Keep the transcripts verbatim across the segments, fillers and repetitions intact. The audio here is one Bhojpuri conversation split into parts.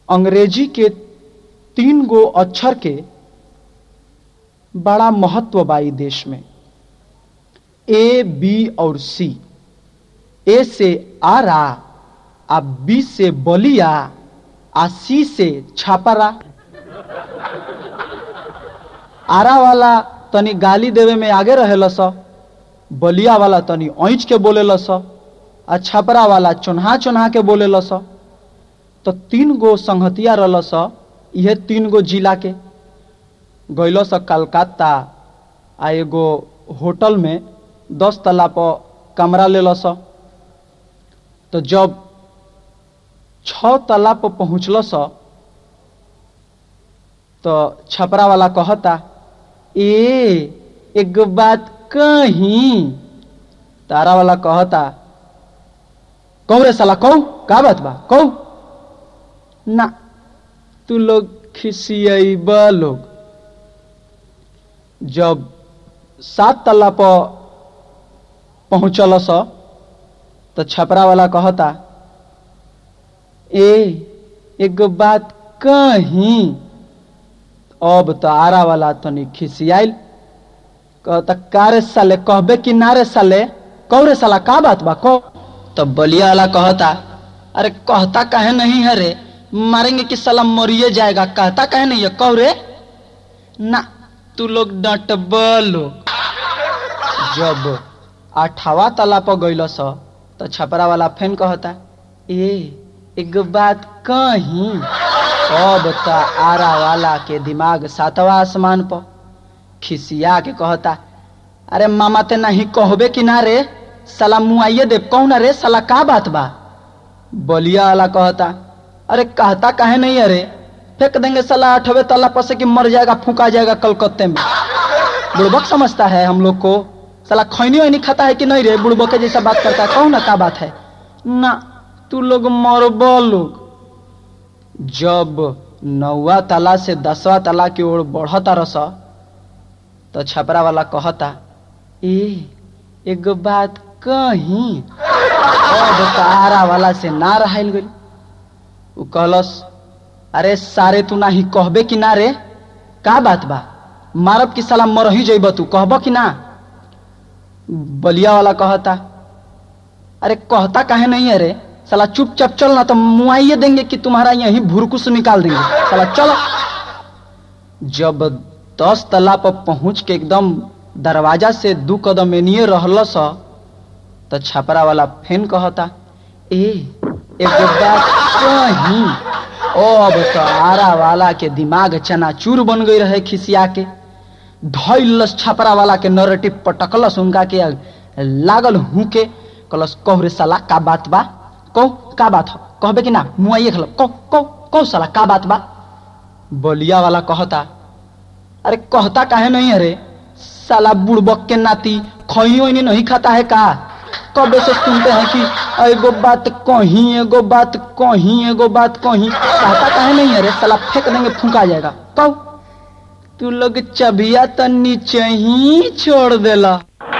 अंग्रेजी के तीन गो अक्षर के बड़ा महत्व बा ई देश में, ए बी और सी। ए से आरा, आ बी से बलिया, आ सी से छापरा। आरा वाला तनी गाली देवे में आगे रहेला स, बलिया वाला तनी ऐंच के बोलेला स, आ छापरा वाला चोन्हा चोन्हा के बोलेला स। तो तीन गो संगतिया रहल स, यह तीन गो जिला के गइल स कलकत्ता, आ एगो होटल में दस तला पर कमरा ले स। तो जब छ तला पर पहुंचल स तो छपरा वाला कहता, ए एक बात कहीं। तारा वाला कहता, कहो रे साला, कहो का बात बा, कहो ना, तू लोग खिसियब लोग। जब सात तला पर पहुंचल स तो छपरा वाला कहता, ए एक बात कहीं। अब तो आरा वाला तनी खिसियाइल, कहता, का रे साले, कहबे कि ना रे साले, कहो रे साला का बात बा, कहो। तो बलिया वाला कहता, अरे कहता काहे नहीं है रे, मारेंगे कि साला मरिए जाएगा, कहता काहे नहीं है, कहो रे ना, तू लोग डटब लोग। जब आठवा तला पर गइल स तो छपरा वाला फेन कहता, ए एक बात कहीं। अब तो आरा वाला के दिमाग सातवा आसमान पर, खिसिया के कहता, अरे मामा ते नहीं कहबे कि ना रे साला, मुआइए दे, कहू ना रे साला का बात बा। बलिया वाला कहता, अरे कहता काहे नहीं है रे, फेंक देंगे साला आठवें तला पर से कि मर जाएगा, फूका जाएगा कलकत्ते में। बुड़बक समझता है हम लोग को, साला खैनी वैनी खाता है कि नहीं रे, बुड़बक के जैसा बात करता है, कहू ना का बात है ना, तू लोग मरब लोग। जब नौवा तला से दसवा तला की ओर बढ़ता रस तो छपरा वाला कहता, ए एक बात कहीं। अब तारा वाला से ना रहल गई, उ कहलस, अरे सारे तू ना ही कहबे कि ना रे, का बात बा, मारब कि साला मरही जइब, तू कहब कि ना। बलिया वाला कहता, अरे कहता काहे नहीं है रे साला, चुपचाप चल ना तो मुआइए देंगे कि तुम्हारा यहीं भुरकुस निकाल देंगे, साला चलो। जब दस तला पर पहुंच के एकदम दरवाजा से दू कदम एनिए रहल स तो छपरा वाला फेन कहता, ए एक बात कहीं। अब तो आरा वाला के दिमाग चनाचूर बन गई रहे, खिसिया के धैलस छपरा वाला के नरेटिव पटकलस उनका के, लागल हूं के कलस, कहो रे साला का बात बा, कहो का बात हो, कहबे कि ना, मुआइए खल, कहो कहो कहो साला का बात बा। बलिया वाला कहता, अरे कहता काहे नहीं है रे साला, बुड़बक के नाती खइयो नहीं खाता है का, कबे से सुनते हैं कि एगो बात कहीं, एगो बात कहीं, एगो बात कहीं, कहता काहे नहीं है रे साला, फेंक देंगे, फूका जाएगा, कहो। तू लोग चबिया तो नीचे ही छोड़ देला।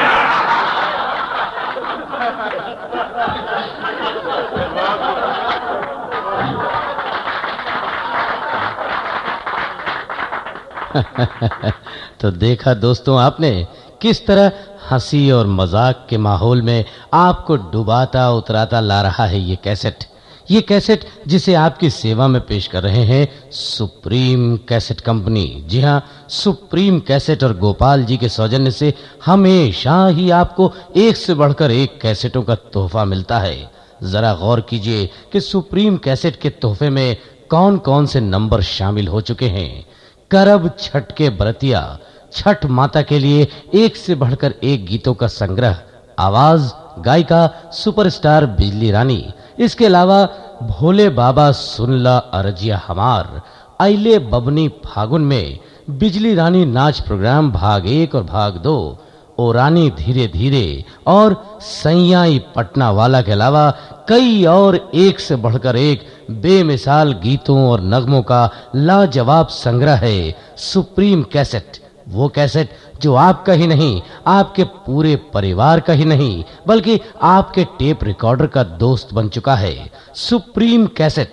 तो देखा दोस्तों आपने किस तरह हंसी और मजाक के माहौल में आपको डुबाता उतराता ला रहा है ये कैसेट। ये कैसेट जिसे आपकी सेवा में पेश कर रहे हैं सुप्रीम कैसेट कंपनी। जी हाँ, सुप्रीम कैसेट और गोपाल जी के सौजन्य से हमेशा ही आपको एक से बढ़कर एक कैसेटों का तोहफा मिलता है। जरा गौर कीजिए कि सुप्रीम कैसेट के तोहफे में कौन कौन से नंबर शामिल हो चुके हैं। करब छठ के बरतिया, छठ माता के लिए एक से बढ़कर एक गीतों का संग्रह, आवाज गायिका सुपरस्टार बिजली रानी। इसके अलावा भोले बाबा सुनला अरजिया हमार, आइले बबनी फागुन में, बिजली रानी नाच प्रोग्राम भाग एक और भाग दो, ओ रानी धीरे धीरे और सैयाई पटना वाला के अलावा कई और एक से बढ़कर एक बेमिसाल गीतों और नगमों का लाजवाब संग्रह है सुप्रीम कैसेट। वो कैसेट जो आपका ही नहीं, आपके पूरे परिवार का ही नहीं, बल्कि आपके टेप रिकॉर्डर का दोस्त बन चुका है। सुप्रीम कैसेट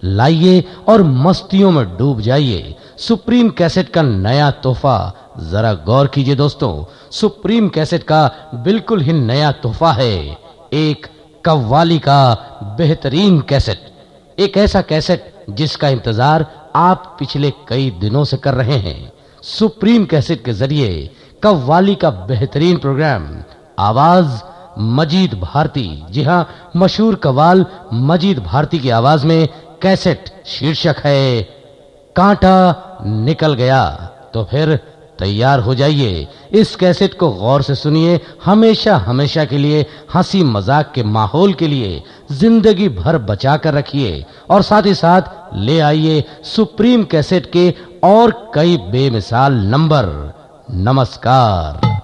लाइए और मस्तियों में डूब जाइए। सुप्रीम कैसेट का नया तोहफा, जरा गौर कीजिए दोस्तों, सुप्रीम कैसेट का बिल्कुल ही नया तोहफा है, एक कव्वाली का बेहतरीन कैसेट। एक ऐसा कैसेट जिसका इंतजार आप पिछले कई दिनों से कर रहे हैं। सुप्रीम कैसेट के जरिए कव्वाली का बेहतरीन प्रोग्राम, आवाज मजीद भारती। जी हां, मशहूर कव्वाल मजीद भारती की आवाज में कैसेट, शीर्षक है कांटा निकल गया। तो फिर तैयार हो जाइए, इस कैसेट को गौर से सुनिए, हमेशा हमेशा के लिए हंसी मजाक के माहौल के लिए जिंदगी भर बचा कर रखिए और साथ ही साथ ले आइए सुप्रीम कैसेट के और कई बेमिसाल नंबर। नमस्कार।